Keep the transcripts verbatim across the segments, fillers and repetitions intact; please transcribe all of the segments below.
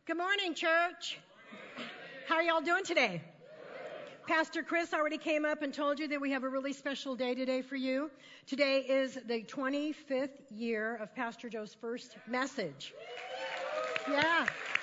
Good morning, church. How are y'all doing today? Pastor Chris already came up and told you that we have a really special day today for you. Today is the twenty-fifth year of Pastor Joe's first message. Yeah.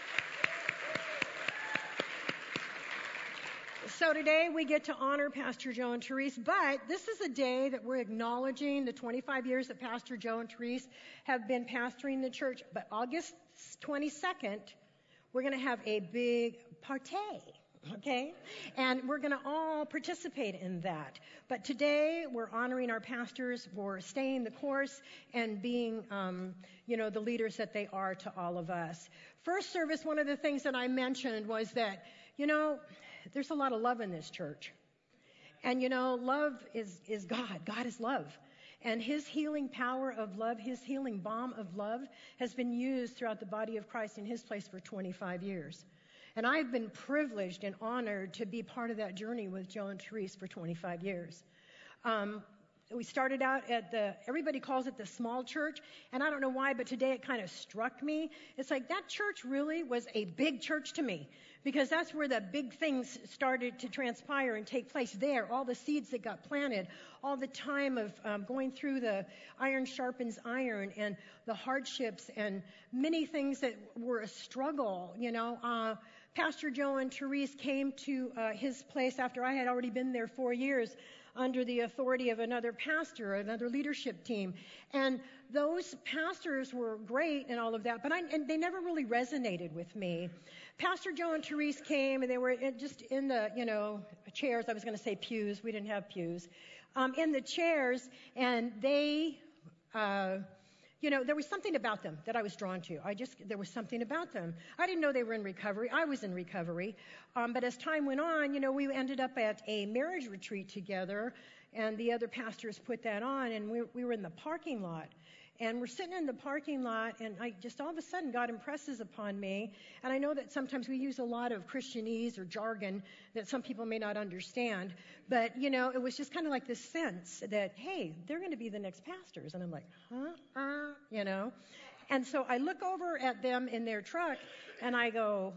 So today we get to honor Pastor Joe and Therese, but this is a day that we're acknowledging the twenty-five years that Pastor Joe and Therese have been pastoring the church. But August twenty-second, we're going to have a big party, okay? And we're going to all participate in that. But today we're honoring our pastors for staying the course and being, um, you know, the leaders that they are to all of us. First service, one of the things that I mentioned was that, you know, there's a lot of love in this church. And, you know, love is, is God. God is love. And his healing power of love, his healing balm of love has been used throughout the body of Christ in his place for twenty-five years. And I've been privileged and honored to be part of that journey with Joe and Therese for twenty-five years. Um, we started out at the, everybody calls it the small church, and I don't know why, but today it kind of struck me. It's like that church really was a big church to me, because that's where the big things started to transpire and take place there. All the seeds that got planted, all the time of um, going through the iron sharpens iron and the hardships and many things that were a struggle, you know. Uh, Pastor Joe and Therese came to uh, his place after I had already been there four years under the authority of another pastor, another leadership team. And those pastors were great and all of that, but I, and they never really resonated with me. Pastor Joe and Therese came, and they were in, just in the, you know, chairs. I was going to say pews. We didn't have pews. Um, in the chairs, and they, uh, you know, there was something about them that I was drawn to. I just, there was something about them. I didn't know they were in recovery. I was in recovery. Um, but as time went on, you know, we ended up at a marriage retreat together, and the other pastors put that on, and we, we were in the parking lot. And we're sitting in the parking lot, and I just all of a sudden God impresses upon me. And I know that sometimes we use a lot of Christianese or jargon that some people may not understand. But, you know, it was just kind of like this sense that, hey, they're going to be the next pastors. And I'm like, huh? Uh, you know? And so I look over at them in their truck, and I go,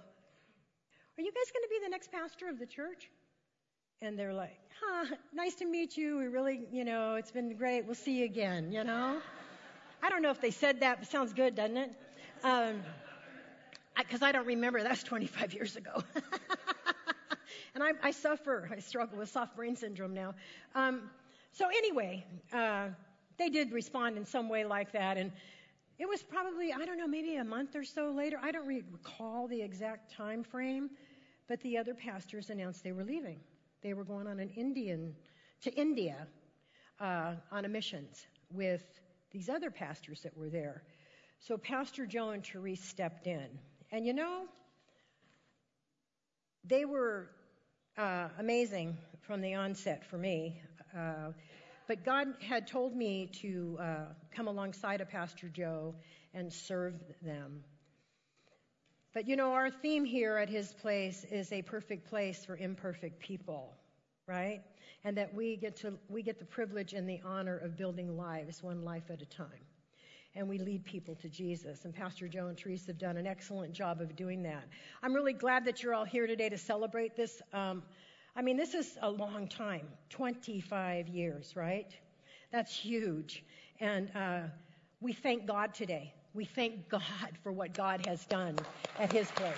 are you guys going to be the next pastor of the church? And they're like, huh, nice to meet you. We really, you know, it's been great. We'll see you again, you know? I don't know if they said that, but sounds good, doesn't it? Um, because I, I don't remember. That's twenty-five years ago. And I, I suffer. I struggle with soft brain syndrome now. Um, so anyway, uh, they did respond in some way like that. And it was probably, I don't know, maybe a month or so later. I don't recall the exact time frame. But the other pastors announced they were leaving. They were going on an Indian, to India uh, on a missions with these other pastors that were there. So Pastor Joe and Therese stepped in. And you know, they were uh, amazing from the onset for me. Uh, but God had told me to uh, come alongside of Pastor Joe and serve them. But you know, our theme here at his place is a perfect place for imperfect people, right? And that we get to we get the privilege and the honor of building lives one life at a time. And we lead people to Jesus. And Pastor Joe and Therese have done an excellent job of doing that. I'm really glad that you're all here today to celebrate this. Um, I mean, this is a long time, twenty-five years, right? That's huge. And uh, we thank God today. We thank God for what God has done at his place.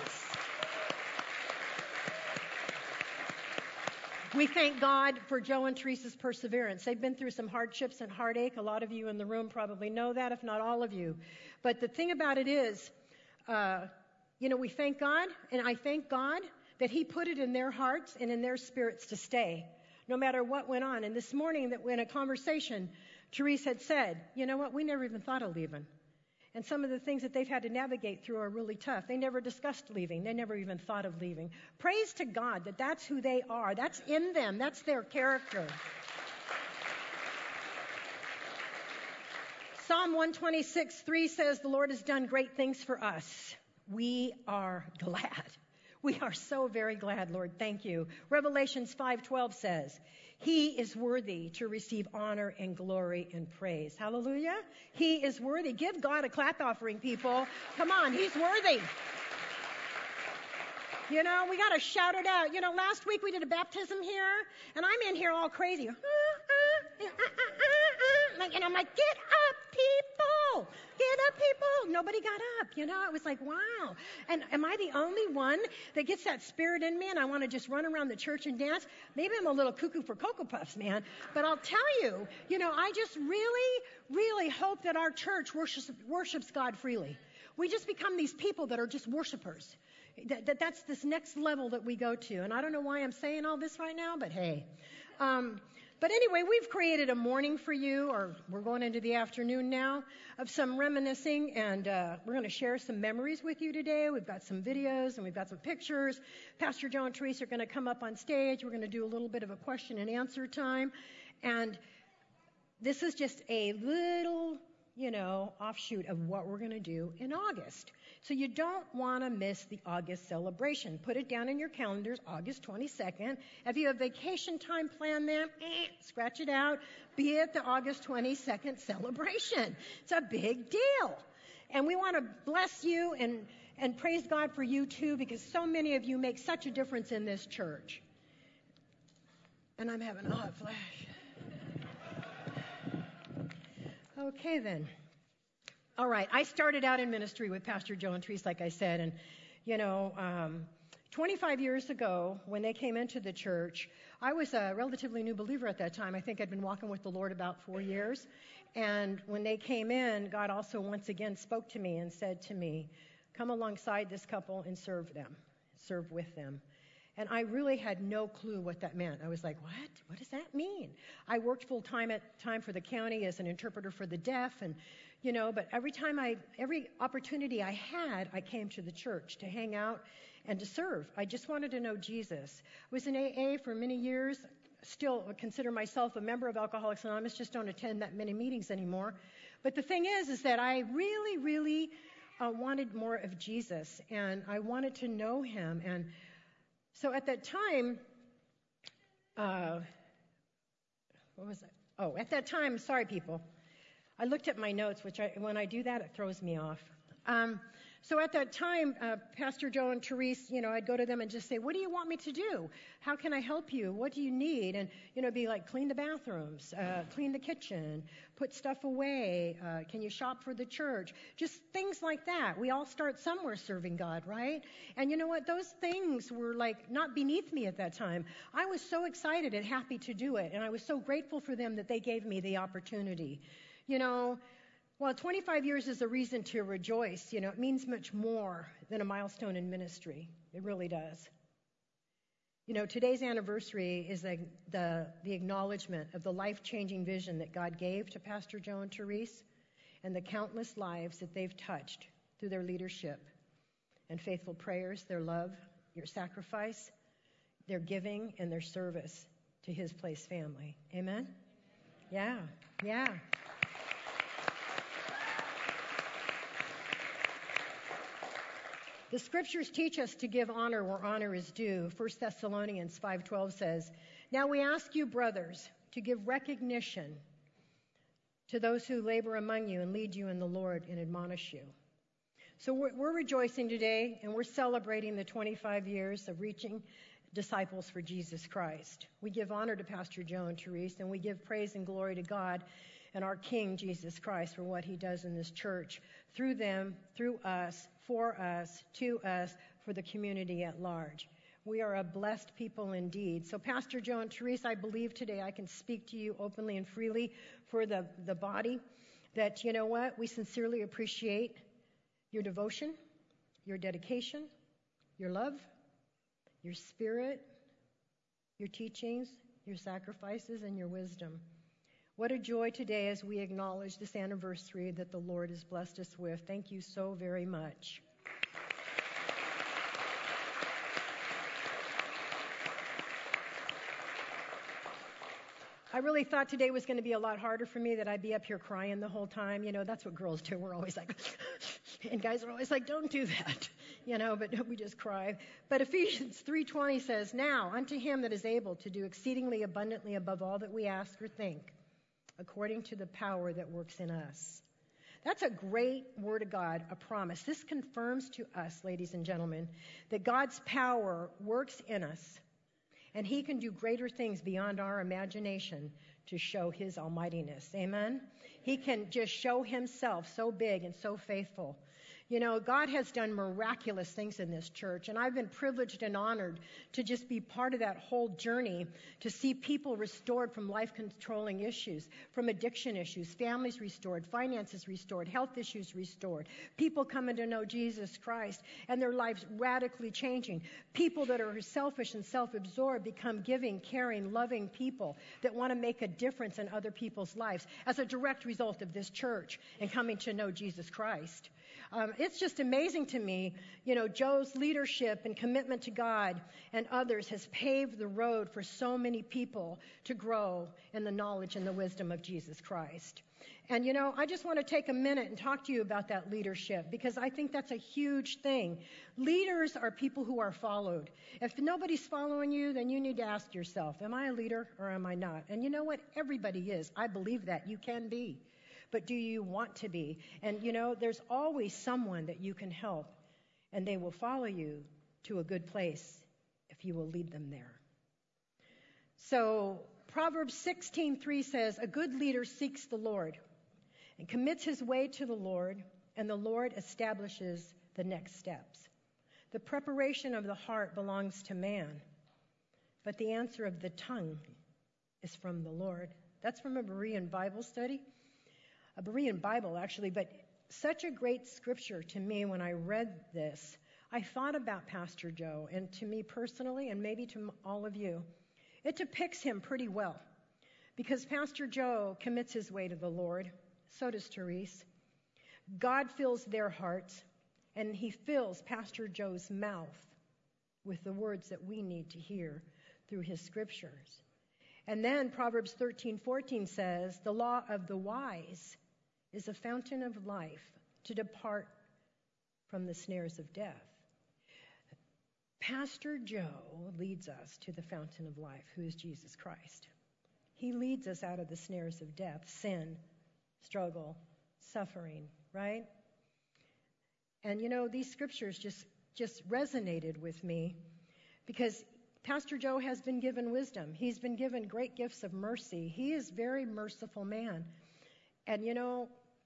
We thank God for Joe and Therese's perseverance. They've been through some hardships and heartache. A lot of you in the room probably know that, if not all of you. But the thing about it is, uh, you know, we thank God, and I thank God that he put it in their hearts and in their spirits to stay, no matter what went on. And this morning, that in a conversation, Therese had said, you know what, we never even thought of leaving. And some of the things that they've had to navigate through are really tough. They never discussed leaving. They never even thought of leaving. Praise to God that that's who they are. That's in them. That's their character. Psalm one twenty-six, three says, the Lord has done great things for us. We are glad. We are so very glad, Lord. Thank you. Revelations five twelve says, he is worthy to receive honor and glory and praise. Hallelujah. He is worthy. Give God a clap offering, people. Come on, he's worthy. You know, we got to shout it out. You know, last week we did a baptism here, and I'm in here all crazy. And I'm like, get up, people. Get up, people. Nobody got up. You know, it was like, wow. And am I the only one that gets that spirit in me and I want to just run around the church and dance? Maybe I'm a little cuckoo for Cocoa Puffs, man. But I'll tell you, you know, I just really, really hope that our church worships, worships God freely. We just become these people that are just worshipers. That, that that's this next level that we go to. And I don't know why I'm saying all this right now, but hey. Um, but anyway, we've created a morning for you, or we're going into the afternoon now, of some reminiscing, and uh, we're going to share some memories with you today. We've got some videos, and we've got some pictures. Pastor Joe and Teresa are going to come up on stage. We're going to do a little bit of a question and answer time. And this is just a little, you know, offshoot of what we're going to do in August. So you don't want to miss the August celebration. Put it down in your calendars, August twenty-second. If you have vacation time planned there, eh, scratch it out. Be at the August twenty-second celebration. It's a big deal. And we want to bless you and, and praise God for you too, because so many of you make such a difference in this church. And I'm having a hot flash. Okay then. All right, I started out in ministry with Pastor Joe and Teresa, like I said, and, you know, um, twenty-five years ago, when they came into the church, I was a relatively new believer at that time. I think I'd been walking with the Lord about four years, and when they came in, God also once again spoke to me and said to me, come alongside this couple and serve them, serve with them. And I really had no clue what that meant. I was like, what? What does that mean? I worked full time at time for the county as an interpreter for the deaf, and you know, but every time I, every opportunity I had, I came to the church to hang out and to serve. I just wanted to know Jesus. I was in A A for many years. Still consider myself a member of Alcoholics Anonymous. Just don't attend that many meetings anymore. But the thing is, is that I really, really uh, wanted more of Jesus, and I wanted to know Him. And so at that time, uh, what was that? Oh, at that time, sorry, people. I looked at my notes, which I, when I do that, it throws me off. Um, so at that time, uh, Pastor Joe and Teresa, you know, I'd go to them and just say, what do you want me to do? How can I help you? What do you need? And, you know, be like, clean the bathrooms, uh, clean the kitchen, put stuff away. Uh, can you shop for the church? Just things like that. We all start somewhere serving God, right? And you know what? Those things were like not beneath me at that time. I was so excited and happy to do it. And I was so grateful for them that they gave me the opportunity. You know, well, twenty-five years is a reason to rejoice. You know, it means much more than a milestone in ministry. It really does. You know, today's anniversary is the, the, the acknowledgement of the life-changing vision that God gave to Pastor Joe and Teresa and the countless lives that they've touched through their leadership and faithful prayers, their love, your sacrifice, their giving, and their service to His Place family. Amen? Yeah, yeah. The scriptures teach us to give honor where honor is due. First Thessalonians five twelve says, now we ask you, brothers, to give recognition to those who labor among you and lead you in the Lord and admonish you. So we're, we're rejoicing today, and we're celebrating the twenty-five years of reaching disciples for Jesus Christ. We give honor to Pastor Joe and Teresa, and we give praise and glory to God and our King, Jesus Christ, for what He does in this church, through them, through us, for us, to us, for the community at large. We are a blessed people indeed. So Pastor Joe and Teresa, I believe today I can speak to you openly and freely for the, the body, that, you know what, we sincerely appreciate your devotion, your dedication, your love, your spirit, your teachings, your sacrifices, and your wisdom. What a joy today as we acknowledge this anniversary that the Lord has blessed us with. Thank you so very much. I really thought today was going to be a lot harder for me, that I'd be up here crying the whole time. You know, that's what girls do. We're always like, and guys are always like, don't do that. You know, but we just cry. But Ephesians three twenty says, now unto Him that is able to do exceedingly abundantly above all that we ask or think, according to the power that works in us. That's a great word of God, a promise. This confirms to us, ladies and gentlemen, that God's power works in us, and he can do greater things beyond our imagination to show his almightiness. Amen? He can just show himself so big and so faithful. You know, God has done miraculous things in this church, and I've been privileged and honored to just be part of that whole journey, to see people restored from life-controlling issues, from addiction issues, families restored, finances restored, health issues restored, people coming to know Jesus Christ and their lives radically changing, people that are selfish and self-absorbed become giving, caring, loving people that want to make a difference in other people's lives as a direct result of this church and coming to know Jesus Christ. Um, it's just amazing to me, you know, Joe's leadership and commitment to God and others has paved the road for so many people to grow in the knowledge and the wisdom of Jesus Christ. And, you know, I just want to take a minute and talk to you about that leadership, because I think that's a huge thing. Leaders are people who are followed. If nobody's following you, then you need to ask yourself, am I a leader or am I not? And you know what? Everybody is. I believe that. You can be. But do you want to be? And, you know, there's always someone that you can help, and they will follow you to a good place if you will lead them there. So Proverbs sixteen three says, a good leader seeks the Lord and commits his way to the Lord, and the Lord establishes the next steps. The preparation of the heart belongs to man, but the answer of the tongue is from the Lord. That's from a Berean Bible study. A Berean Bible, actually, but such a great scripture to me when I read this. I thought about Pastor Joe, and to me personally, and maybe to all of you, it depicts him pretty well, because Pastor Joe commits his way to the Lord. So does Therese. God fills their hearts, and he fills Pastor Joe's mouth with the words that we need to hear through his scriptures. And then Proverbs thirteen fourteen says, the law of the wise is a fountain of life to depart from the snares of death. Pastor Joe leads us to the fountain of life, who is Jesus Christ. He leads us out of the snares of death, sin, struggle, suffering, right? And you know, these scriptures just, just resonated with me, because Pastor Joe has been given wisdom. He's been given great gifts of mercy. He is a very merciful man. And you know,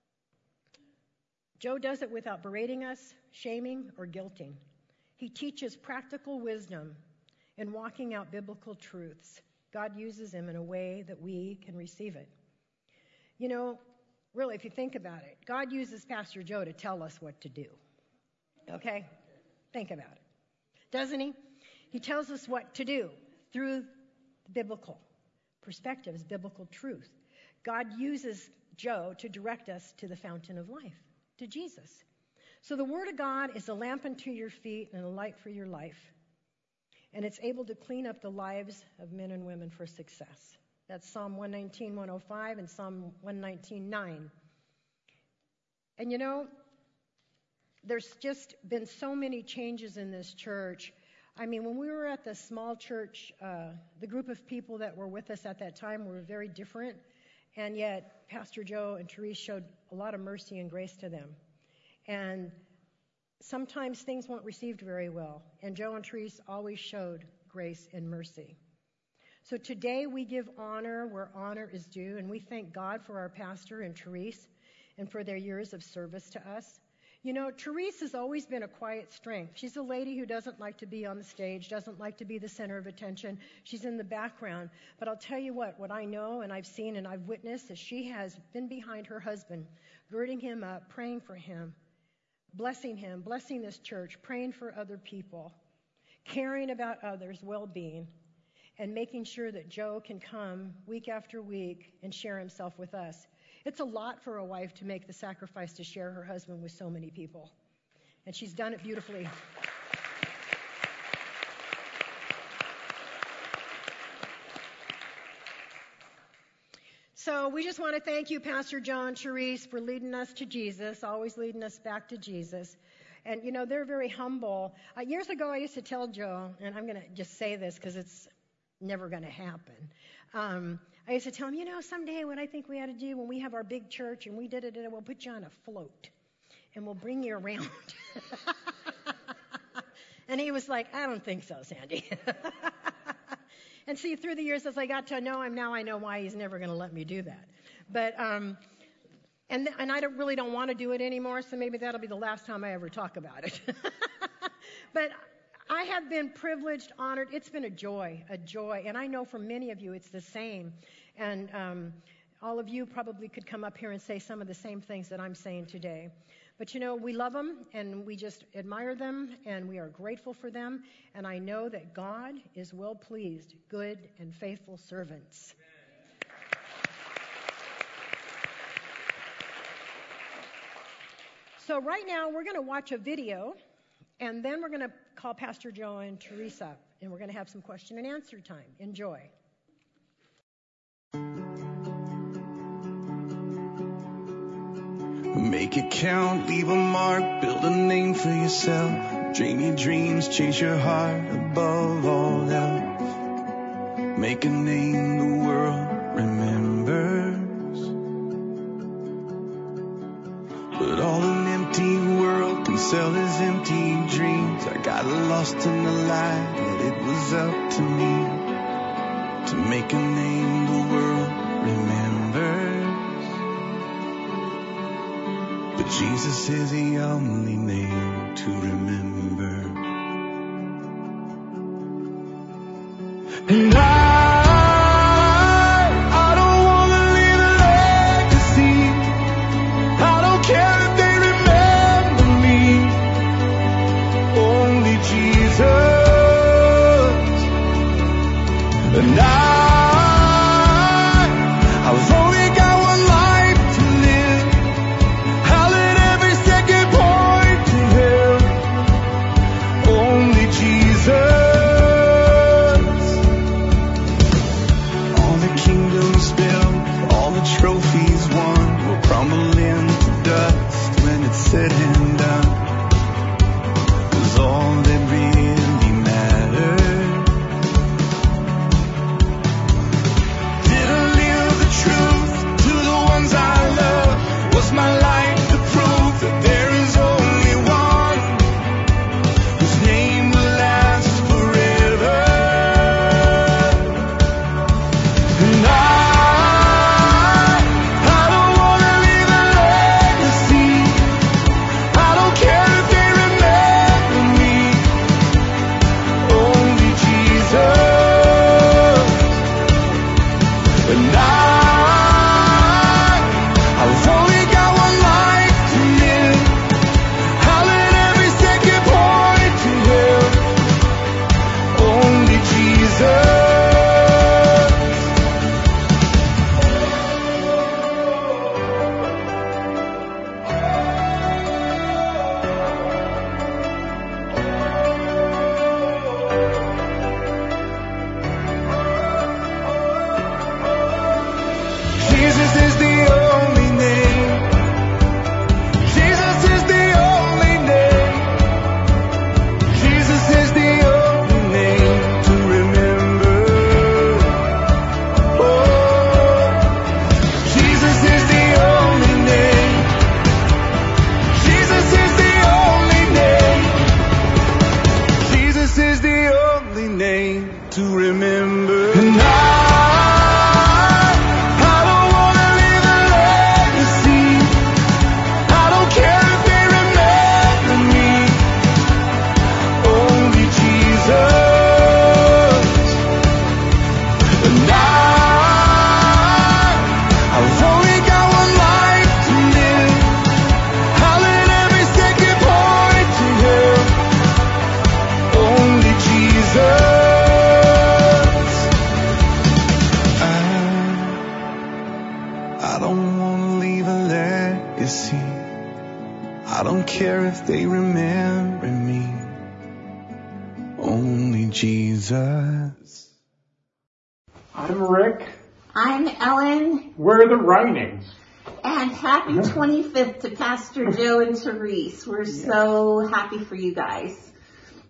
Joe does it without berating us, shaming, or guilting. He teaches practical wisdom in walking out biblical truths. God uses him in a way that we can receive it. You know, really, if you think about it, God uses Pastor Joe to tell us what to do. Okay? Think about it. Doesn't he? He tells us what to do through biblical perspectives, biblical truth. God uses Joe to direct us to the fountain of life, to Jesus. So the Word of God is a lamp unto your feet and a light for your life. And it's able to clean up the lives of men and women for success. That's Psalm one nineteen, one oh five and Psalm one nineteen, nine. And you know, there's just been so many changes in this church. I mean, when we were at the small church, uh, the group of people that were with us at that time were very different. And yet, Pastor Joe and Therese showed a lot of mercy and grace to them. And sometimes things weren't received very well. And Joe and Therese always showed grace and mercy. So today we give honor where honor is due. And we thank God for our pastor and Therese and for their years of service to us. You know, Therese has always been a quiet strength. She's a lady who doesn't like to be on the stage, doesn't like to be the center of attention. She's in the background. But I'll tell you what, what I know and I've seen and I've witnessed is she has been behind her husband, girding him up, praying for him, blessing him, blessing this church, praying for other people, caring about others' well-being, and making sure that Joe can come week after week and share himself with us. It's a lot for a wife to make the sacrifice to share her husband with so many people. And she's done it beautifully. So we just want to thank you, Pastor Joe and Therese, for leading us to Jesus, always leading us back to Jesus. And, you know, they're very humble. Uh, years ago, I used to tell Joe, and I'm going to just say this because it's never going to happen. Um, I used to tell him, you know, someday what I think we ought to do when we have our big church and we did it, we'll put you on a float and we'll bring you around. And he was like, I don't think so, Sandy. And see, through the years as I got to know him, now I know why he's never going to let me do that. But, um, and and I don't, really don't want to do it anymore, so maybe that'll be the last time I ever talk about it. But I have been privileged, honored. It's been a joy, a joy. And I know for many of you it's the same. And um, all of you probably could come up here and say some of the same things that I'm saying today. But, you know, we love them, and we just admire them, and we are grateful for them. And I know that God is well pleased, good and faithful servants. So right now we're going to watch a video, and then we're going to call Pastor Joe and Teresa, and we're going to have some question and answer time. Enjoy. Make it count, leave a mark, build a name for yourself. Dream your dreams, chase your heart above all else. Make a name the world remembers. But all an empty world can sell is empty dreams. I got lost in the light, but it was up to me to make a name the world remembers. But Jesus is the only name to remember. And I And I, I've only got one life to live. I'll let every second point to Him. Only Jesus. All the kingdoms built, all the trophies won, will crumble into dust when it's said and done. 'Cause all that really matters. My life to prove that there is only one whose name will last forever. And I, I don't want to leave a legacy. I don't care if they remember me. Only Jesus. And I And happy twenty-fifth to Pastor Joe and Therese. We're so happy for you guys.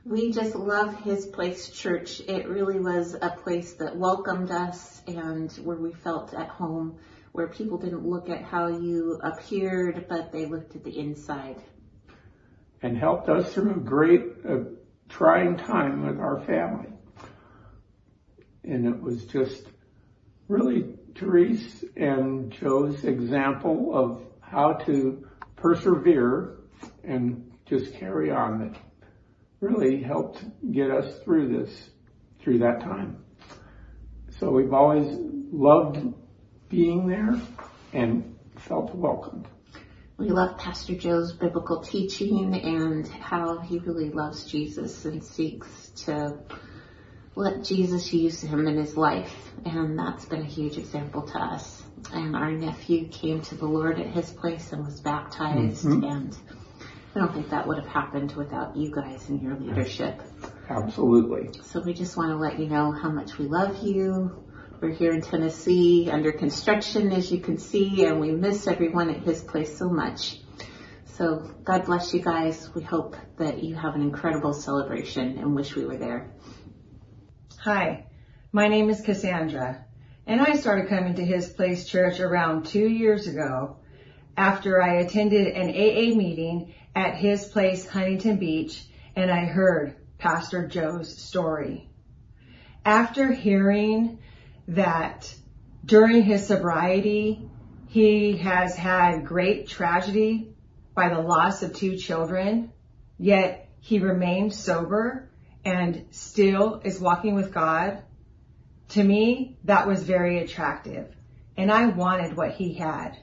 We just love His Place Church. It really was a place that welcomed us and where we felt at home, where people didn't look at how you appeared, but they looked at the inside. And helped us through a great, uh, trying time with our family. And it was just really Therese and Joe's example of how to persevere and just carry on that really helped get us through this, through that time. So we've always loved being there and felt welcomed. We love Pastor Joe's biblical teaching and how he really loves Jesus and seeks to let Jesus use him in his life. And that's been a huge example to us. And our nephew came to the Lord at his place and was baptized. Mm-hmm. And I don't think that would have happened without you guys and your leadership. Absolutely. So we just want to let you know how much we love you. We're here in Tennessee under construction, as you can see, and we miss everyone at His Place so much. So God bless you guys. We hope that you have an incredible celebration and wish we were there. Hi, my name is Cassandra, and I started coming to His Place Church around two years ago after I attended an A A meeting at His Place, Huntington Beach, and I heard Pastor Joe's story. After hearing that during his sobriety, he has had great tragedy by the loss of two children, yet he remained sober and still is walking with God. To me, that was very attractive, and I wanted what he had.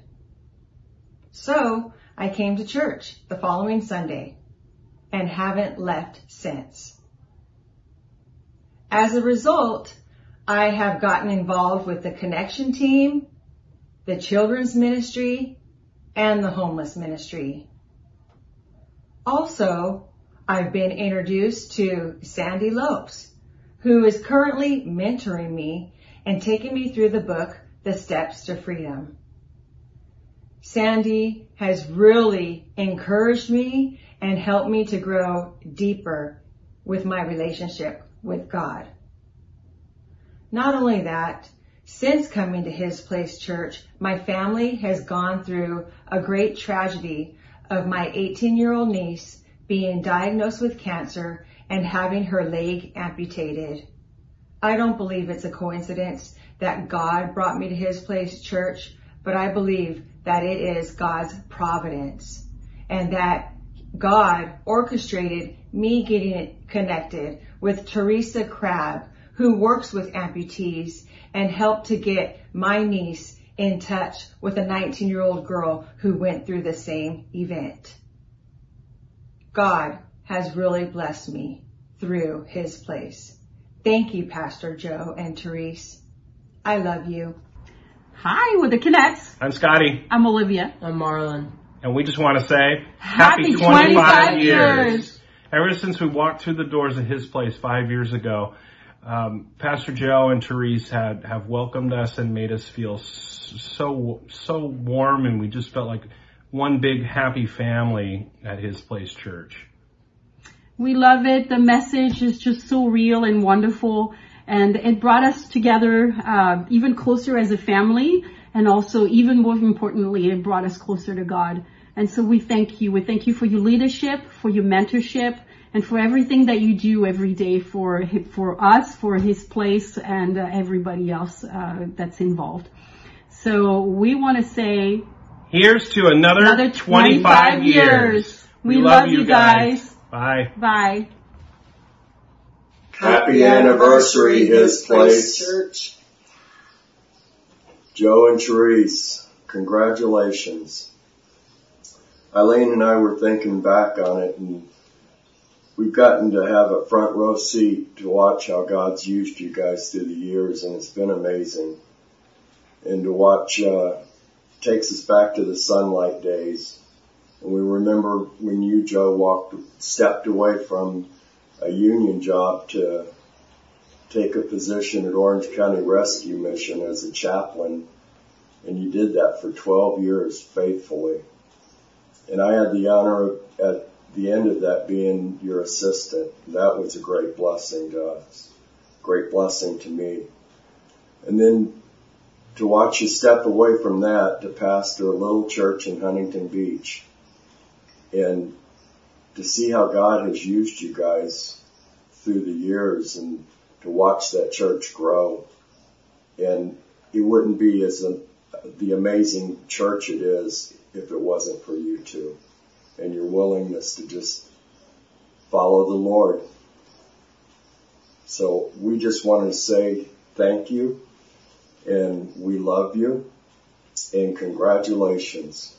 So I came to church the following Sunday and haven't left since. As a result, I have gotten involved with the Connection team, the children's ministry, and the homeless ministry. Also, I've been introduced to Sandy Lopes, who is currently mentoring me and taking me through the book, The Steps to Freedom. Sandy has really encouraged me and helped me to grow deeper with my relationship with God. Not only that, since coming to His Place Church, my family has gone through a great tragedy of my eighteen-year-old niece being diagnosed with cancer and having her leg amputated. I don't believe it's a coincidence that God brought me to His Place Church, but I believe that it is God's providence and that God orchestrated me getting connected with Teresa Crabb, who works with amputees and helped to get my niece in touch with a nineteen-year-old girl who went through the same event. God has really blessed me through His Place. Thank you, Pastor Joe and Therese. I love you. Hi, we're the Kinettes. I'm Scotty. I'm Olivia. I'm Marlon. And we just want to say happy, happy twenty-five, twenty-five years. years. Ever since we walked through the doors of His Place five years ago, um, Pastor Joe and Therese had have welcomed us and made us feel so so warm, and we just felt like one big happy family at His Place Church. We love it. The message is just so real and wonderful, and it brought us together uh, even closer as a family, and also, even more importantly, it brought us closer to God. And so we thank you. We thank you for your leadership, for your mentorship, and for everything that you do every day for for us, for His Place, and uh, everybody else uh, that's involved. So we want to say, here's to another, another twenty-five, twenty-five years. years. We, we love, love you guys. guys. Bye. Bye. Happy anniversary, His Place Church. Joe and Therese, congratulations. Eileen and I were thinking back on it, and we've gotten to have a front row seat to watch how God's used you guys through the years, and it's been amazing. And to watch, uh, takes us back to the Sunlight days. And we remember when you, Joe, walked, stepped away from a union job to take a position at Orange County Rescue Mission as a chaplain. And you did that for twelve years faithfully. And I had the honor of, at the end of that being your assistant. That was a great blessing to us, great blessing to me. And then to watch you step away from that to pastor a little church in Huntington Beach, and to see how God has used you guys through the years, and to watch that church grow. And it wouldn't be as a, the amazing church it is if it wasn't for you two and your willingness to just follow the Lord. So we just want to say thank you, and we love you, and congratulations.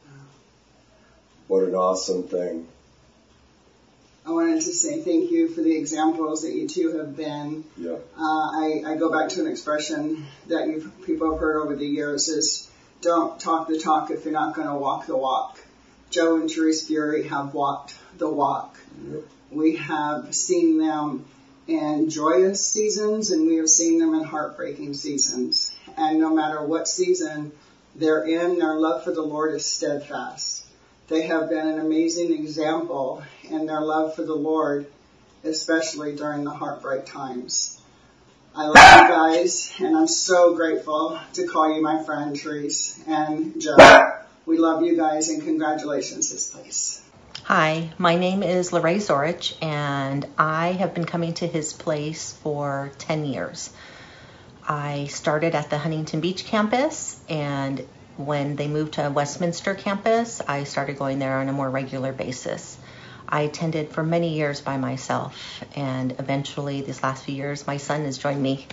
What an awesome thing. I wanted to say thank you for the examples that you two have been. Yeah. Uh, I, I go back to an expression that you people have heard over the years is, don't talk the talk if you're not going to walk the walk. Joe and Therese Fury have walked the walk. Yep. We have seen them in joyous seasons, and we have seen them in heartbreaking seasons. And no matter what season they're in, their love for the Lord is steadfast. They have been an amazing example in their love for the Lord, especially during the heartbreak times. I love you guys, and I'm so grateful to call you my friend, Therese and Joe. We love you guys, and congratulations, this place. Hi, my name is Lorraine Zorich, and I have been coming to his place for ten years. I started at the Huntington Beach campus, and when they moved to Westminster campus, I started going there on a more regular basis. I attended for many years by myself, and eventually, these last few years, my son has joined me.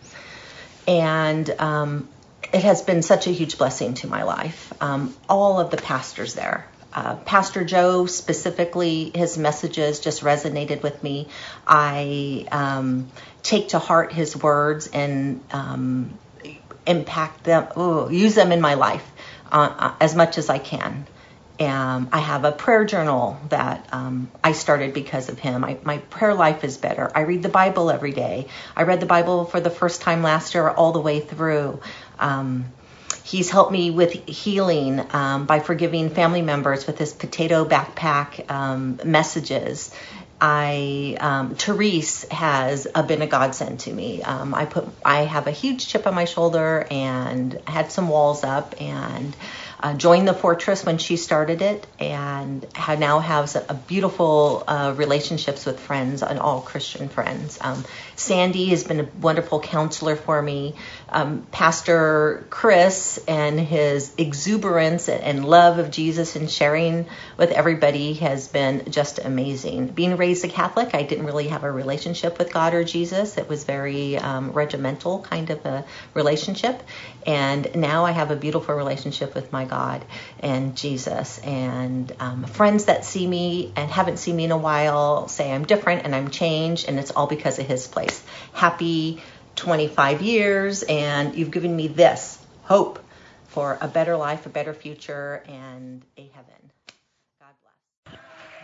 And um, it has been such a huge blessing to my life. Um, all of the pastors there, uh, Pastor Joe specifically, his messages just resonated with me. I um, take to heart his words and um, impact them, ooh, use them in my life uh, as much as I can. Um, I have a prayer journal that um, I started because of him. I, my prayer life is better. I read the Bible every day. I read the Bible for the first time last year all the way through. Um, he's helped me with healing um, by forgiving family members with his potato backpack um, messages. I, um, Therese has uh, been a godsend to me. Um, I put, I have a huge chip on my shoulder and had some walls up, and uh, joined the Fortress when she started it, and have, now has a, a beautiful uh, relationships with friends and all Christian friends. Um, Sandy has been a wonderful counselor for me. Um, Pastor Chris and his exuberance and love of Jesus and sharing with everybody has been just amazing. Being raised a Catholic, I didn't really have a relationship with God or Jesus. It was very um, regimental kind of a relationship. And now I have a beautiful relationship with my God and Jesus. And um, friends that see me and haven't seen me in a while say I'm different and I'm changed, and it's all because of his place. Happy twenty-five years, and you've given me this hope for a better life, a better future, and a heaven. God bless.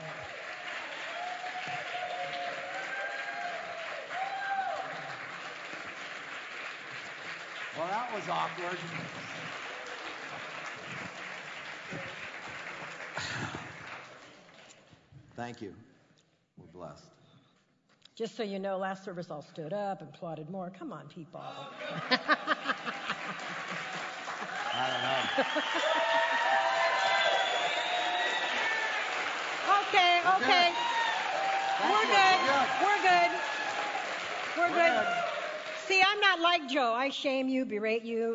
Well, that was awkward. Thank you. We're blessed. Just so you know, last service all stood up and applauded more. Come on, people. I don't know. Okay, okay. We're good. We're good. We're good. See, I'm not like Joe. I shame you, berate you.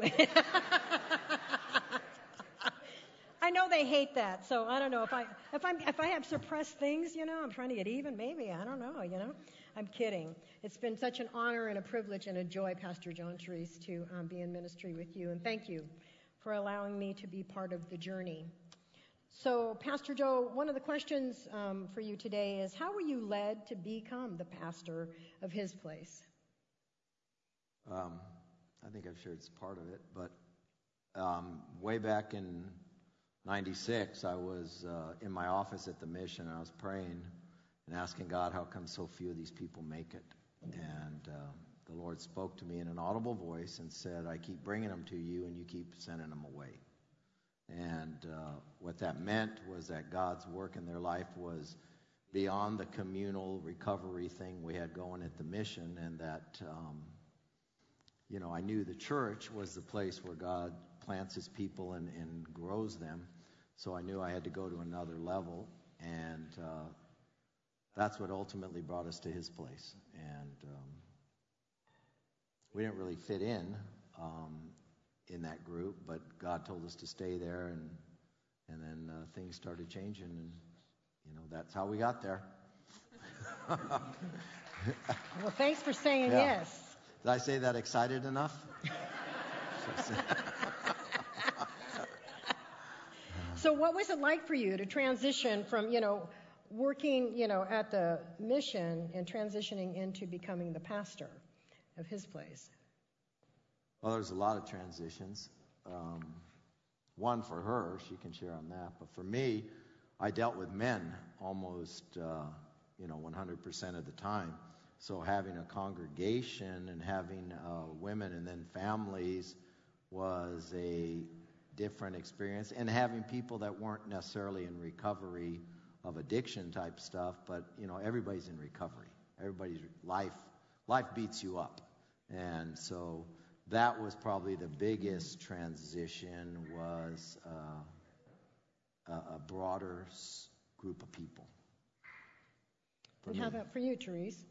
I know they hate that, so I don't know if I if I'm if I have suppressed things, you know, I'm trying to get even. Maybe, I don't know, you know. I'm kidding. It's been such an honor and a privilege and a joy, Pastor Joe and Therese, to um, be in ministry with you, and thank you for allowing me to be part of the journey. So, Pastor Joe, one of the questions um, for you today is, how were you led to become the pastor of his place? Um, I think I've shared part of it, but um, way back in ninety-six, I was uh, in my office at the mission, and I was praying and asking God, how come so few of these people make it? And uh, the Lord spoke to me in an audible voice and said, I keep bringing them to you, and you keep sending them away. And uh, what that meant was that God's work in their life was beyond the communal recovery thing we had going at the mission, and that, um, you know, I knew the church was the place where God plants his people and, and grows them. So I knew I had to go to another level, and uh, that's what ultimately brought us to his place. And um, we didn't really fit in um, in that group, but God told us to stay there, and and then uh, things started changing, and you know that's how we got there. Well, thanks for saying Yeah. yes. Did I say that excited enough? So what was it like for you to transition from, you know, working, you know, at the mission and transitioning into becoming the pastor of his place? Well, there's a lot of transitions. Um, one for her, she can share on that. But for me, I dealt with men almost, uh, you know, one hundred percent of the time. So having a congregation and having uh, women and then families was a different experience. And having people that weren't necessarily in recovery of addiction type stuff, but, you know, everybody's in recovery. Everybody's life, life beats you up. And so that was probably the biggest transition, was uh, a, a broader s- group of people. For And me. how about for you, Therese?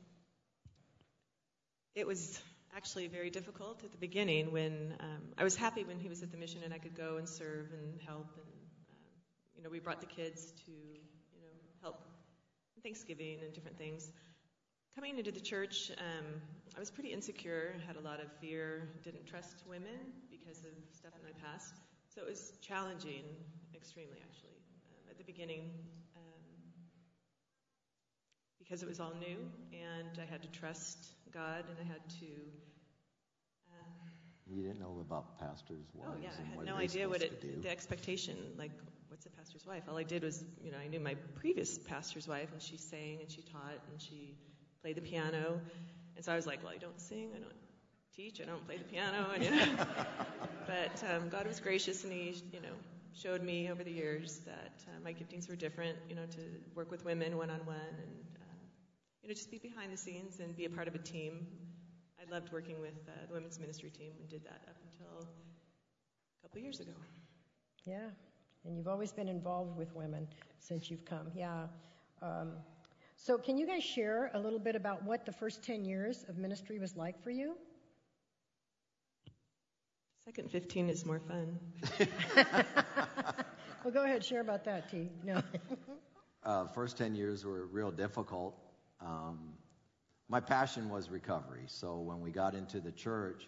It was actually very difficult at the beginning when um, I was happy when he was at the mission and I could go and serve and help. And, um, you know, we brought the kids to, you know, help Thanksgiving and different things. Coming into the church, um, I was pretty insecure, had a lot of fear, didn't trust women because of stuff in my past. So it was challenging, extremely actually, um, at the beginning, um, because it was all new and I had to trust God and I had to... Uh, You didn't know about pastors' wives. oh yeah, and I had what no are they idea what supposed it, to do. the expectation, like, what's a pastor's wife? All I did was, you know, I knew my previous pastor's wife and she sang and she taught and she played the piano. And so I was like, well, I don't sing, I don't teach, I don't play the piano. And, you know. But um, God was gracious and he, you know, showed me over the years that uh, my giftings were different, you know, to work with women one-on-one and, uh, you know, just be behind the scenes and be a part of a team. I loved working with uh, the women's ministry team and did that up until a couple years ago. Yeah, and you've always been involved with women since you've come. Yeah. Um, so can you guys share a little bit about what the first ten years of ministry was like for you? Second fifteen is more fun. Well, go ahead, share about that, T. No. uh, first ten years were real difficult. Um, my passion was recovery. So when we got into the church,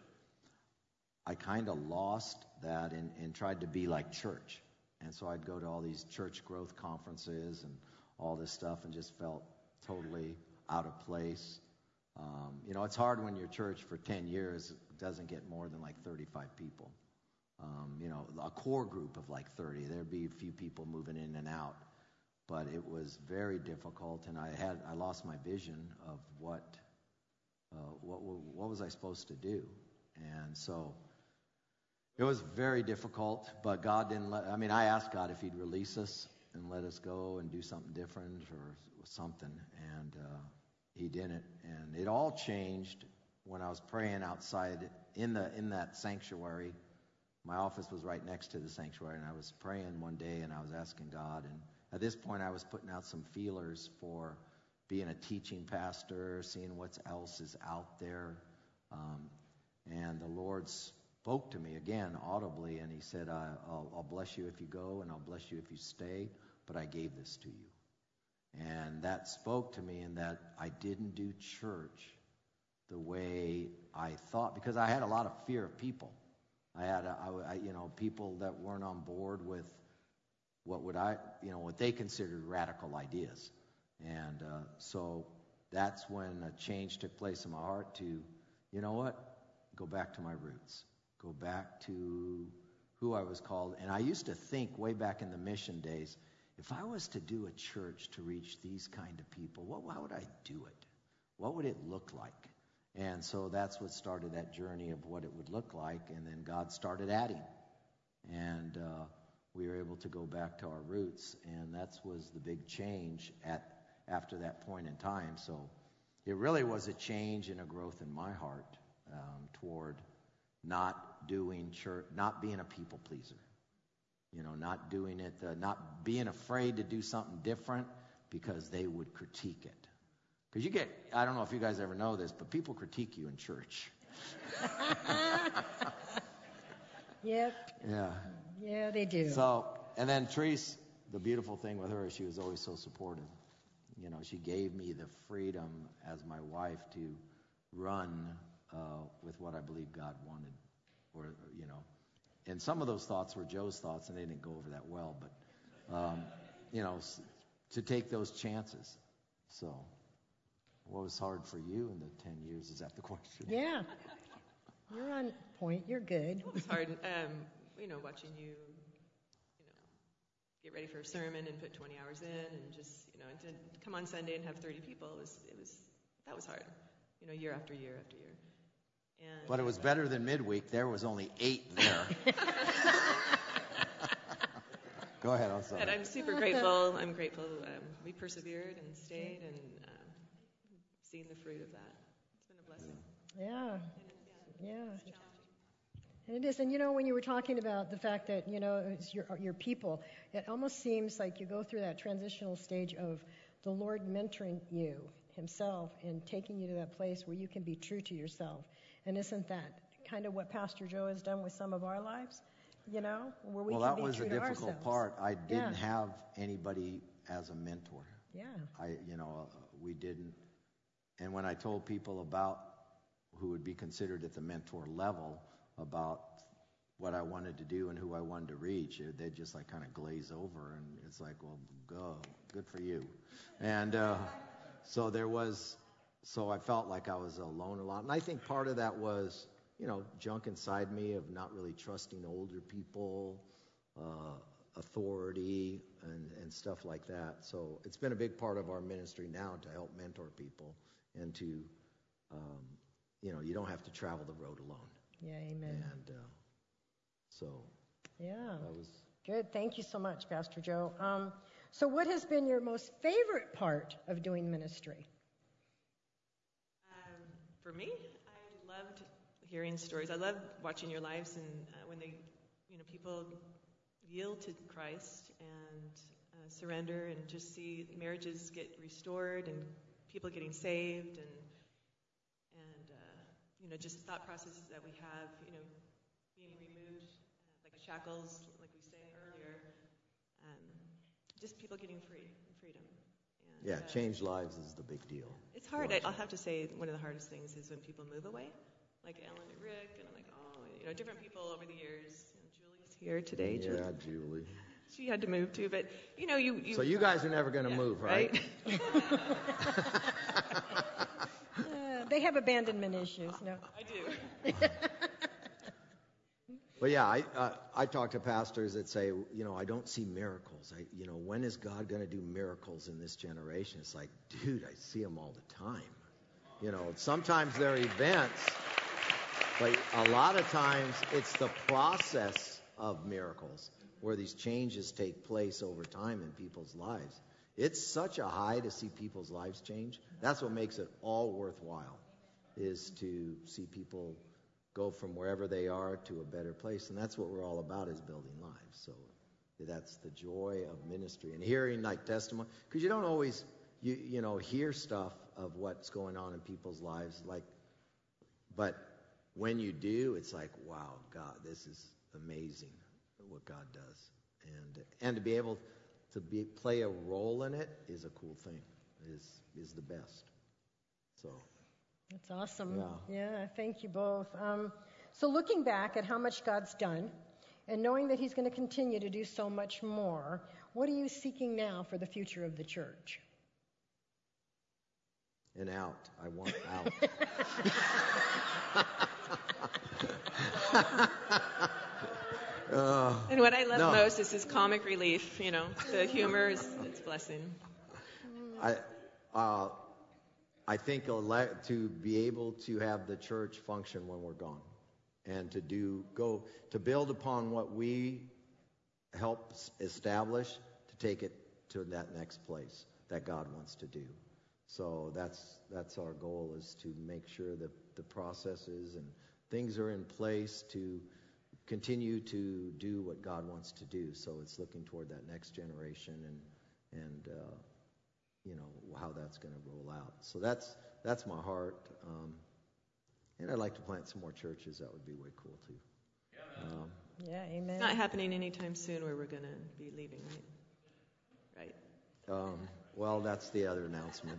I kind of lost that and, and tried to be like church. And so I'd go to all these church growth conferences and all this stuff and just felt totally out of place. Um, you know, it's hard when your church for ten years doesn't get more than like thirty-five people. Um, you know, a core group of like thirty. There'd be a few people moving in and out. But it was very difficult, and I had I lost my vision of what uh, what what was I supposed to do, and so it was very difficult. But God didn't let. I mean, I asked God if He'd release us and let us go and do something different or something, and uh, He didn't. And it all changed when I was praying outside in the in that sanctuary. My office was right next to the sanctuary, and I was praying one day, and I was asking God, and at this point, I was putting out some feelers for being a teaching pastor, seeing what else is out there. Um, and the Lord spoke to me again audibly, and He said, I, I'll, I'll bless you if you go, and I'll bless you if you stay, but I gave this to you. And that spoke to me in that I didn't do church the way I thought, because I had a lot of fear of people. I had, a, I, you know, people that weren't on board with what would I, you know, what they considered radical ideas. And uh, so that's when a change took place in my heart to, you know what, go back to my roots. Go back to who I was called. And I used to think way back in the mission days, if I was to do a church to reach these kind of people, what, how would I do it? What would it look like? And so that's what started that journey of what it would look like. And then God started adding. And uh, we were able to go back to our roots, and that was the big change at after that point in time. So it really was a change and a growth in my heart um, toward not doing church, not being a people pleaser. You know, not doing it, uh, not being afraid to do something different because they would critique it. Because you get, I don't know if you guys ever know this, but people critique you in church. Yep. Yeah. Yeah, they do. So, and then Therese, the beautiful thing with her is she was always so supportive. You know, she gave me the freedom as my wife to run uh, with what I believe God wanted, or, you know. And some of those thoughts were Joe's thoughts, and they didn't go over that well. But, um, you know, to take those chances. So, what was hard for you in the ten years? Is that the question? Yeah. You're on point. You're good. It was hard, um, you know, watching you, you know, get ready for a sermon and put twenty hours in, and just, you know, and to come on Sunday and have thirty people. It was, it was, that was hard, you know, year after year after year. And but it was better than midweek. There was only eight there. Go ahead, I'm sorry. And I'm super grateful. I'm grateful um, we persevered and stayed, and um, seen the fruit of that. It's been a blessing. Yeah. Yeah. And it is. And, you know, when you were talking about the fact that, you know, it's your, your people, it almost seems like you go through that transitional stage of the Lord mentoring you himself and taking you to that place where you can be true to yourself. And isn't that kind of what Pastor Joe has done with some of our lives? You know, where we well, can that be was true the to difficult ourselves. part. I didn't Yeah. have anybody as a mentor. Yeah. I, you know, uh, we didn't. And when I told people about who would be considered at the mentor level about what I wanted to do and who I wanted to reach, they'd just like kind of glaze over, and it's like, well, go, good for you. And uh, so there was, so I felt like I was alone a lot. And I think part of that was, you know, junk inside me of not really trusting older people, uh, authority, and, and stuff like that. So it's been a big part of our ministry now to help mentor people and to, um, you know, you don't have to travel the road alone. Yeah, amen. And uh, so yeah, that was good. Thank you so much, Pastor Joe. Um, so what has been your most favorite part of doing ministry? Um, for me, I loved hearing stories. I love watching your lives, and uh, when they, you know, people yield to Christ and uh, surrender, and just see marriages get restored and people getting saved, and and uh, you know, just thought processes that we have, you know, being removed, uh, like shackles, like we sang earlier, um, just people getting free and freedom. And, yeah, uh, change lives is the big deal. It's hard. I, I'll have to say one of the hardest things is when people move away, like Ellen and Rick, and I'm like, oh, you know, different people over the years. And Julie's here today. Julie. Yeah, Julie. She had to move too, but you know, you. you so you guys are never going to yeah, move, right? right? uh, they have abandonment issues. No, I do. But yeah, I uh, I talk to pastors that say, you know, I don't see miracles. I, you know, when is God going to do miracles in this generation? It's like, dude, I see them all the time. You know, sometimes they're events, but a lot of times it's the process of miracles where these changes take place over time in people's lives. It's such a high to see people's lives change. That's what makes it all worthwhile, is to see people go from wherever they are to a better place. And that's what we're all about, is building lives. So that's the joy of ministry. And hearing like testimony, because you don't always, you you know, hear stuff of what's going on in people's lives, like, but when you do, it's like, wow, God, this is amazing what God does. And and to be able to be play a role in it is a cool thing, is is the best. So that's awesome. Yeah, yeah thank you both. Um, so looking back at how much God's done and knowing that he's going to continue to do so much more, what are you seeking now for the future of the church? An out. I want out. Uh, and what I love no. most is his comic relief. You know, the humor is it's a blessing. I, uh, I think to be able to have the church function when we're gone, and to do go to build upon what we help establish to take it to that next place that God wants to do. So that's that's our goal, is to make sure that the processes and things are in place to continue to do what God wants to do. So it's looking toward that next generation and and uh, you know how that's going to roll out. So that's that's my heart. Um, and I'd like to plant some more churches. That would be way cool too. Um, Yeah, amen. It's not happening anytime soon where we're going to be leaving, right? Right. Um, well, that's the other announcement.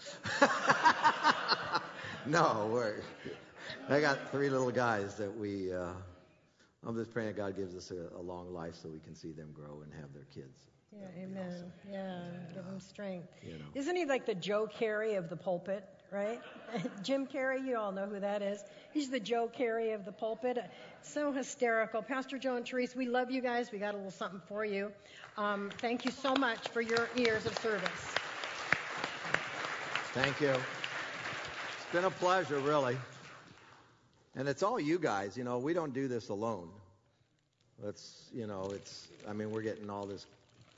I no, we're, I got three little guys that we. Uh, I'm just praying that God gives us a, a long life so we can see them grow and have their kids. Yeah, amen. Awesome. Yeah, give them strength. You know. Isn't he like the Joe Carey of the pulpit, right? Jim Carey, you all know who that is. He's the Joe Carey of the pulpit. So hysterical. Pastor Joe and Therese, we love you guys. We got a little something for you. Um, thank you so much for your years of service. Thank you. It's been a pleasure, really. And it's all you guys. You know, we don't do this alone. It's, you know, it's, I mean, we're getting all this,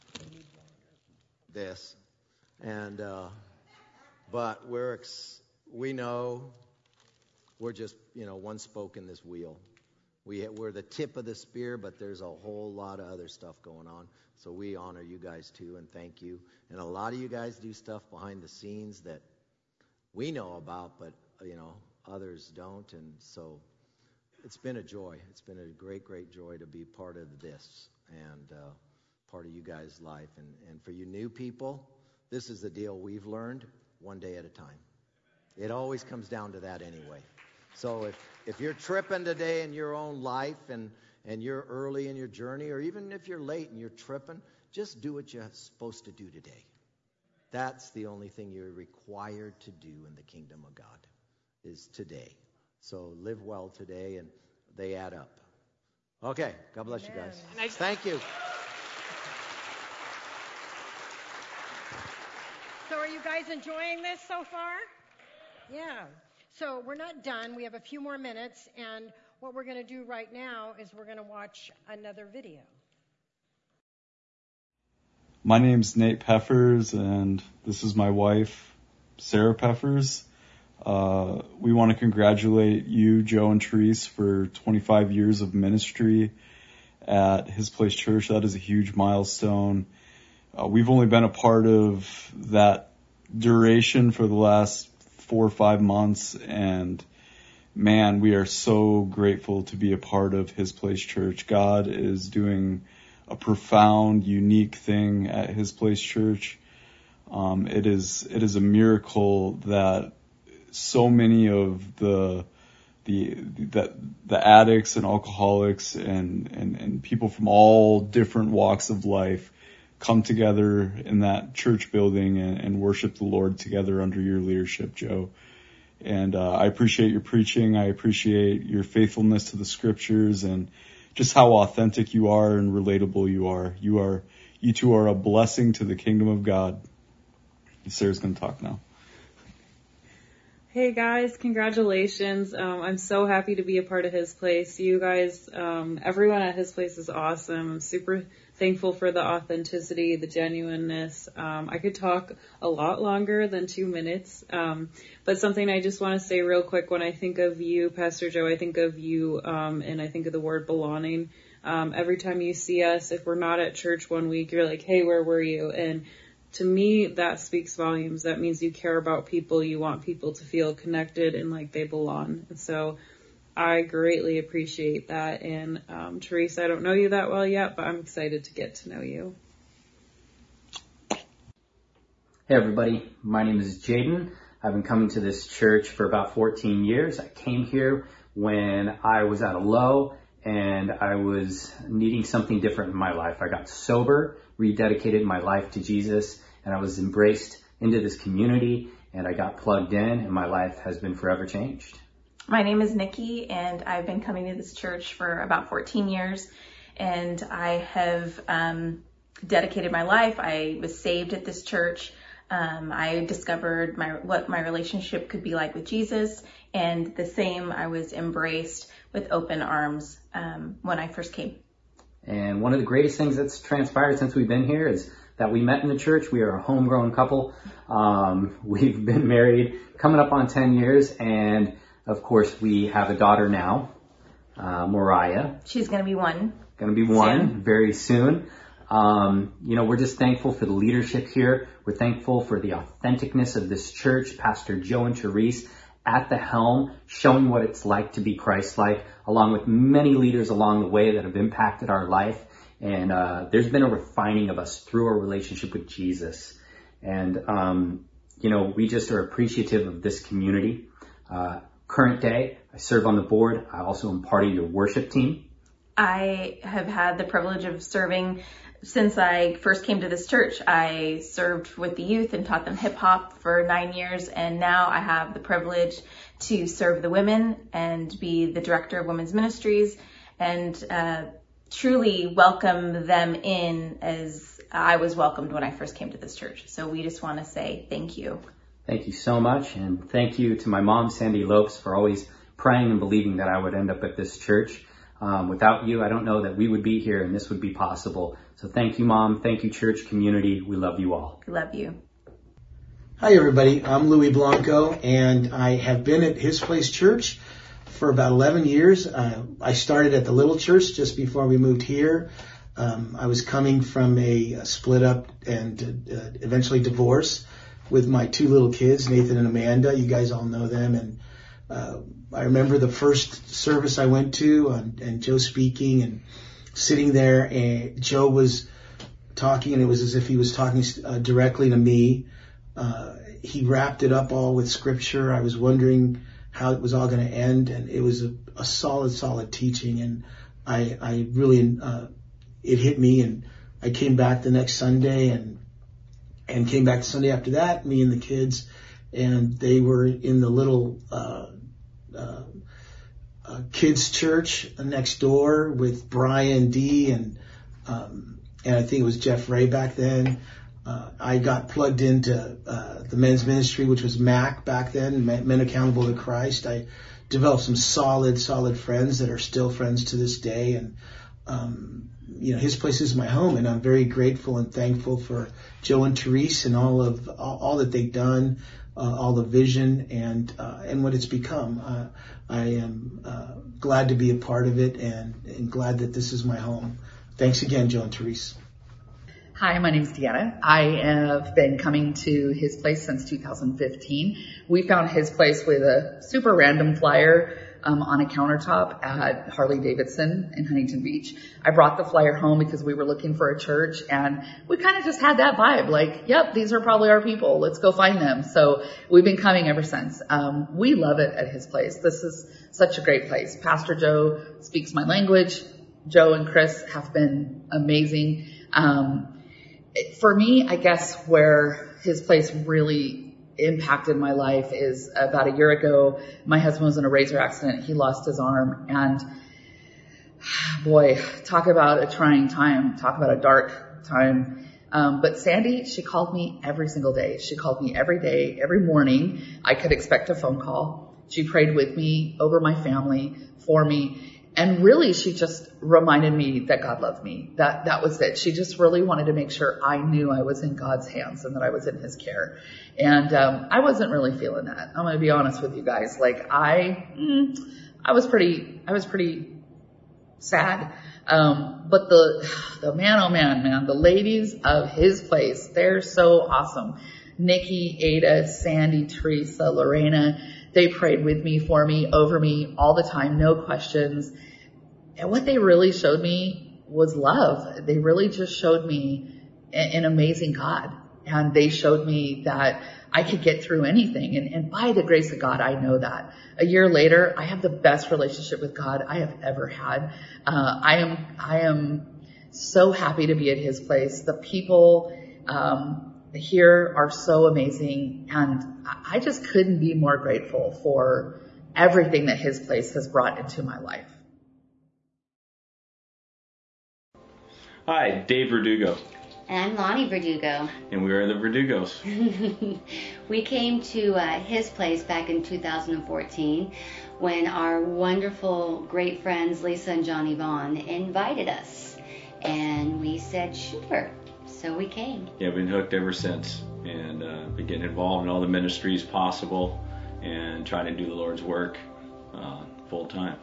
this. And, uh, but we're, ex- we know we're just, you know, one spoke in this wheel. We, we're the tip of the spear, but there's a whole lot of other stuff going on. So we honor you guys too, and thank you. And a lot of you guys do stuff behind the scenes that we know about, but, you know, others don't. And so it's been a joy. It's been a great, great joy to be part of this and uh, part of you guys' life. And, and for you new people, this is the deal we've learned, one day at a time. It always comes down to that anyway. So if, if you're tripping today in your own life and, and you're early in your journey, or even if you're late and you're tripping, just do what you're supposed to do today. That's the only thing you're required to do in the kingdom of God, is today. So live well today, and they add up. Okay, God bless Amen. You guys. Nice. Thank you. So are you guys enjoying this so far? Yeah. So we're not done. We have a few more minutes, and what we're going to do right now is we're going to watch another video. My name's Nate Peffers, and this is my wife, Sarah Peffers. Uh, we want to congratulate you, Joe and Therese, for twenty-five years of ministry at His Place Church. That is a huge milestone. Uh, we've only been a part of that duration for the last four or five months, and man, we are so grateful to be a part of His Place Church. God is doing a profound, unique thing at His Place Church. Um, it is it is a miracle that so many of the the the, the addicts and alcoholics and, and, and people from all different walks of life come together in that church building and, and worship the Lord together under your leadership, Joe. And uh, I appreciate your preaching. I appreciate your faithfulness to the scriptures and just how authentic you are and relatable you are. You are, you two are a blessing to the kingdom of God. Sarah's going to talk now. Hey guys, congratulations. Um, I'm so happy to be a part of His Place. You guys, um, everyone at His Place is awesome. I'm super thankful for the authenticity, the genuineness. Um, I could talk a lot longer than two minutes. Um, but something I just want to say real quick, when I think of you, Pastor Joe, I think of you, um, and I think of the word belonging. Um, every time you see us, if we're not at church one week, you're like, hey, where were you? And to me, that speaks volumes. That means you care about people. You want people to feel connected and like they belong. And so I greatly appreciate that. And um, Therese, I don't know you that well yet, but I'm excited to get to know you. Hey everybody, my name is Jaden. I've been coming to this church for about fourteen years. I came here when I was at a low and I was needing something different in my life. I got sober, rededicated my life to Jesus, and I was embraced into this community, and I got plugged in, and my life has been forever changed. My name is Nikki, and I've been coming to this church for about fourteen years, and I have um, dedicated my life. I was saved at this church. Um, I discovered my what my relationship could be like with Jesus, and the same, I was embraced with open arms um, when I first came. And one of the greatest things that's transpired since we've been here is that we met in the church. We are a homegrown couple. Um, we've been married coming up on ten years. And of course, we have a daughter now, uh, Mariah. She's going to be one. Going to be one soon. very soon. Um, you know, we're just thankful for the leadership here. We're thankful for the authenticness of this church. Pastor Joe and Therese at the helm, showing what it's like to be Christ-like, along with many leaders along the way that have impacted our life. And uh, there's been a refining of us through our relationship with Jesus. And, um, you know, we just are appreciative of this community. Uh, current day, I serve on the board. I also am part of your worship team. I have had the privilege of serving since I first came to this church. I served with the youth and taught them hip hop for nine years, and now I have the privilege to serve the women and be the director of women's ministries and uh, truly welcome them in as I was welcomed when I first came to this church. So we just want to say thank you. Thank you so much, and thank you to my mom, Sandy Lopes, for always praying and believing that I would end up at this church. Um, without you, I don't know that we would be here and this would be possible. So thank you, Mom. Thank you, church community. We love you all. We love you. Hi, everybody. I'm Louis Blanco, and I have been at His Place Church for about eleven years. Uh, I started at the little church just before we moved here. Um, I was coming from a, a split up and uh, eventually divorce with my two little kids, Nathan and Amanda. You guys all know them. And uh, I remember the first service I went to and, and Joe speaking and sitting there, and Joe was talking, and it was as if he was talking uh, directly to me. Uh, he wrapped it up all with scripture. I was wondering how it was all going to end, and it was a, a solid, solid teaching, and I, I really, uh, it hit me, and I came back the next Sunday and and came back the Sunday after that, me and the kids, and they were in the little uh, uh, uh, kids church next door with Brian D. and um, and I think it was Jeff Ray back then. Uh, I got plugged into uh, the men's ministry, which was M A C back then, Men Accountable to Christ. I developed some solid, solid friends that are still friends to this day, and um, you know, His Place is my home, and I'm very grateful and thankful for Joe and Therese and all of all, all that they've done, uh, all the vision and uh, and what it's become. Uh, I am uh, glad to be a part of it, and, and glad that this is my home. Thanks again, Joe and Therese. Hi, my name is Deanna. I have been coming to His Place since two thousand fifteen. We found His Place with a super random flyer um, on a countertop at Harley Davidson in Huntington Beach. I brought the flyer home because we were looking for a church, and we kind of just had that vibe, like, yep, these are probably our people. Let's go find them. So we've been coming ever since. Um, we love it at His Place. This is such a great place. Pastor Joe speaks my language. Joe and Chris have been amazing. Um, For me, I guess where His Place really impacted my life is about a year ago. My husband was in a razor accident. He lost his arm, and boy, talk about a trying time. Talk about a dark time. Um, but Sandy, she called me every single day. She called me every day, every morning. I could expect a phone call. She prayed with me, over my family, for me. And really, she just reminded me that God loved me. That that was it. She just really wanted to make sure I knew I was in God's hands and that I was in His care. And um, I wasn't really feeling that. I'm going to be honest with you guys. Like I, mm, I was pretty, I was pretty sad. Um, but the, the man, oh man, man, the ladies of His Place, they're so awesome. Nikki, Ada, Sandy, Teresa, Lorena, they prayed with me, for me, over me all the time, no questions. And what they really showed me was love. They really just showed me an amazing God. And they showed me that I could get through anything. And, and by the grace of God, I know that. A year later, I have the best relationship with God I have ever had. Uh, I am, I am so happy to be at His Place. The people, um, here are so amazing. And I just couldn't be more grateful for everything that His Place has brought into my life. Hi, Dave Verdugo. And I'm Lonnie Verdugo. And we are the Verdugos. We came to uh, his place back in two thousand fourteen when our wonderful, great friends Lisa and Johnny Vaughn invited us. And we said, sure. So we came. Yeah, we've been hooked ever since. And uh, been getting involved in all the ministries possible and trying to do the Lord's work uh, full time.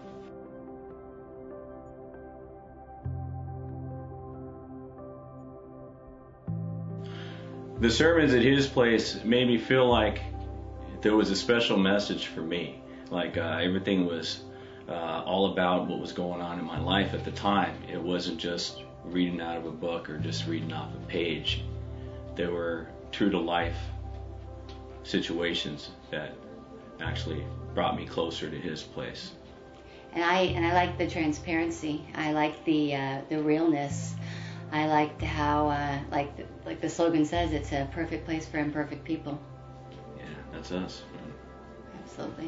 The sermons at his place made me feel like there was a special message for me. Like uh, everything was uh, all about what was going on in my life at the time. It wasn't just reading out of a book or just reading off a page. There were true to life situations that actually brought me closer to his place. And I and I like the transparency. I like the uh, the realness. I liked how, uh, like the, like the slogan says, it's a perfect place for imperfect people. Yeah, that's us. Absolutely.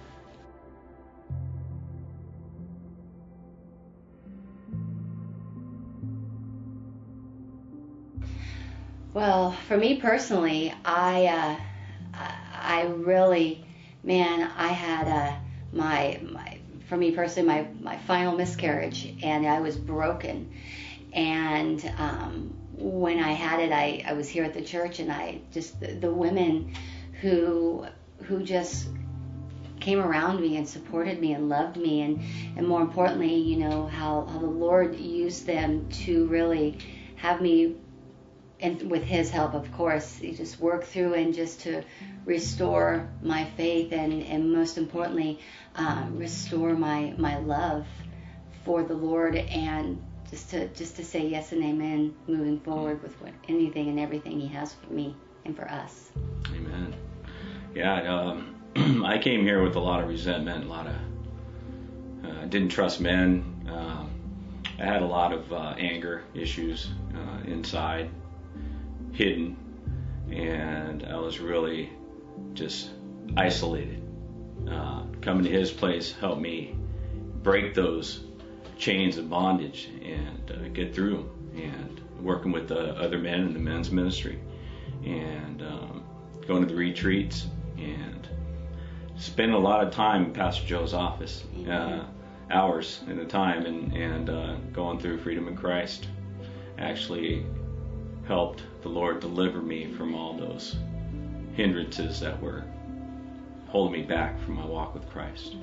Well, for me personally, I uh, I really, man, I had uh, my my for me personally my my final miscarriage, and I was broken. And um, when I had it, I, I was here at the church, and I just the, the women who who just came around me and supported me and loved me, and, and more importantly, you know, how, how the Lord used them to really have me, and with His help, of course, He just worked through and just to restore my faith, and, and most importantly, um, restore my, my love for the Lord, and just to just to say yes and amen moving forward with what, anything and everything He has for me and for us. Amen. Yeah, um, I came here with a lot of resentment, a lot of uh, didn't trust men. Um, I had a lot of uh, anger issues uh, inside, hidden, and I was really just isolated. Uh, coming to his place helped me break those chains of bondage and uh, get through them, and working with the other men in the men's ministry, and um, going to the retreats, and spending a lot of time in Pastor Joe's office, uh, hours at a time, and, and uh, going through Freedom in Christ actually helped the Lord deliver me from all those hindrances that were holding me back from my walk with Christ.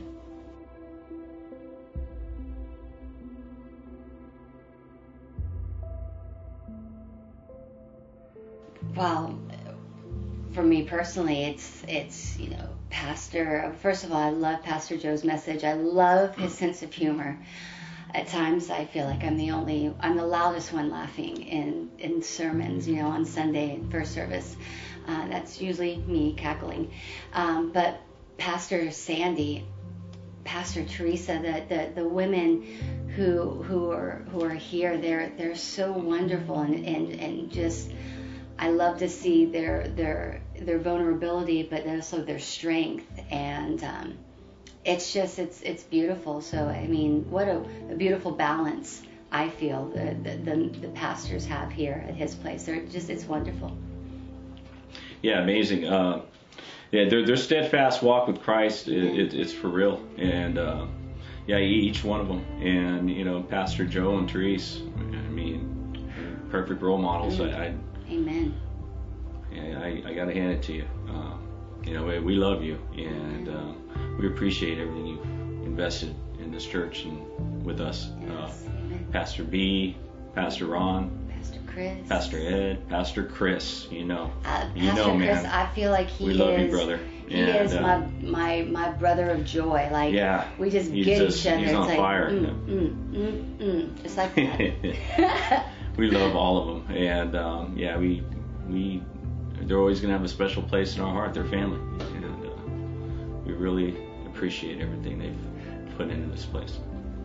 Well, for me personally, it's, it's you know, Pastor, first of all, I love Pastor Joe's message. I love his sense of humor. At times I feel like I'm the only, I'm the loudest one laughing in, in sermons, you know, on Sunday in first service. Uh, that's usually me cackling. Um, but Pastor Sandy, Pastor Teresa, the, the, the women who who are who are here, they're they're so wonderful, and, and, and just I love to see their their their vulnerability, but also their strength, and um, it's just it's it's beautiful. So I mean, what a, a beautiful balance I feel the, the the the pastors have here at his place. They're just it's wonderful. Yeah, amazing. Uh, yeah, their their steadfast walk with Christ, it, it, it's for real, and uh, yeah, each one of them, and you know, Pastor Joe and Therese, I mean, perfect role models. Mm. I, I Amen. Yeah, I, I got to hand it to you. Uh, you know, we, we love you, and uh, we appreciate everything you've invested in this church and with us. Yes. Uh, Pastor B, Pastor Ron, Pastor Chris, Pastor Ed, Pastor Chris. You know, uh, you Pastor know, Chris, man. I feel like he we is. love you, brother. He and, is uh, my my my brother of joy. Like yeah, we just he's get just, each other. He's it's on like fire. Mm, mm, mm, mm, just like that. We love all of them, and um, yeah, we we they're always going to have a special place in our heart. They're family, and uh, we really appreciate everything they've put into this place.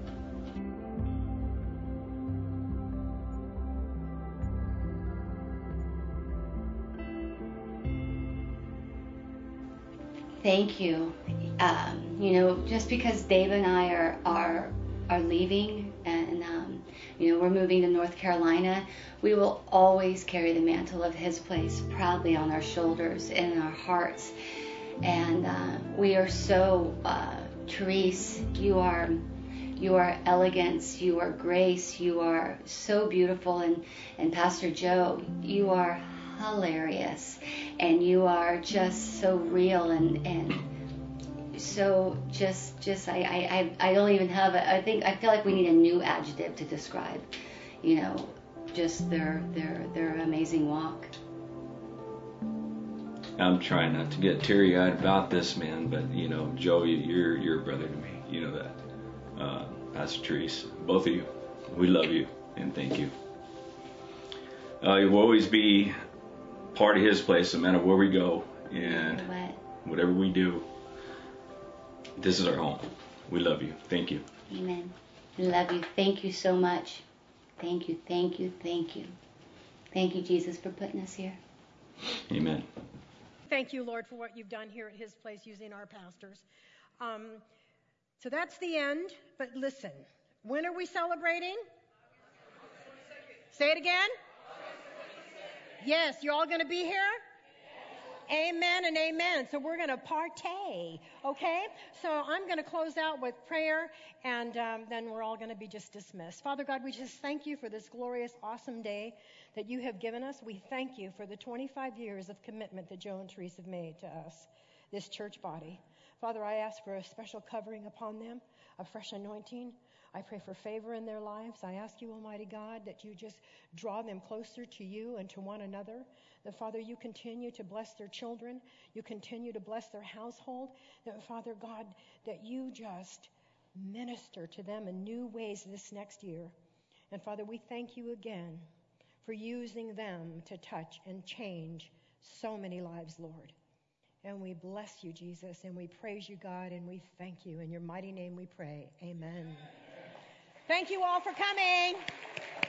Thank you. Um, you know, just because Dave and I are are are leaving, and um, you know, we're moving to North Carolina, we will always carry the mantle of his place proudly on our shoulders and in our hearts. And uh, we are so, uh, Therese, you are, you are elegance, you are grace, you are so beautiful. And, and Pastor Joe, you are hilarious. And you are just so real and, and so just, just I, I, I don't even have, a, I think, I feel like we need a new adjective to describe, you know, just their, their, their amazing walk. I'm trying not to get teary-eyed about this, man, but, you know, Joe, you're, you're a brother to me. You know that. Uh, Pastor Therese, both of you, we love you and thank you. Uh, you will always be part of his place no matter where we go and whatever we do. This is our home. We love you. Thank you. Amen. We love you. Thank you so much. Thank you, thank you, thank you. Thank you, Jesus, for putting us here. Amen. Thank you, Lord, for what you've done here at his place using our pastors. Um, so that's the end. But listen, when are we celebrating? Say it again. Yes, you're all going to be here? Amen and amen. So we're going to partay, okay? So I'm going to close out with prayer, and um, then we're all going to be just dismissed. Father God, we just thank you for this glorious, awesome day that you have given us. We thank you for the twenty-five years of commitment that Joe and Therese have made to us, this church body. Father, I ask for a special covering upon them, a fresh anointing. I pray for favor in their lives. I ask you, Almighty God, that you just draw them closer to you and to one another. That, Father, you continue to bless their children. You continue to bless their household. That, Father God, that you just minister to them in new ways this next year. And, Father, we thank you again for using them to touch and change so many lives, Lord. And we bless you, Jesus, and we praise you, God, and we thank you. In your mighty name we pray. Amen. Thank you all for coming.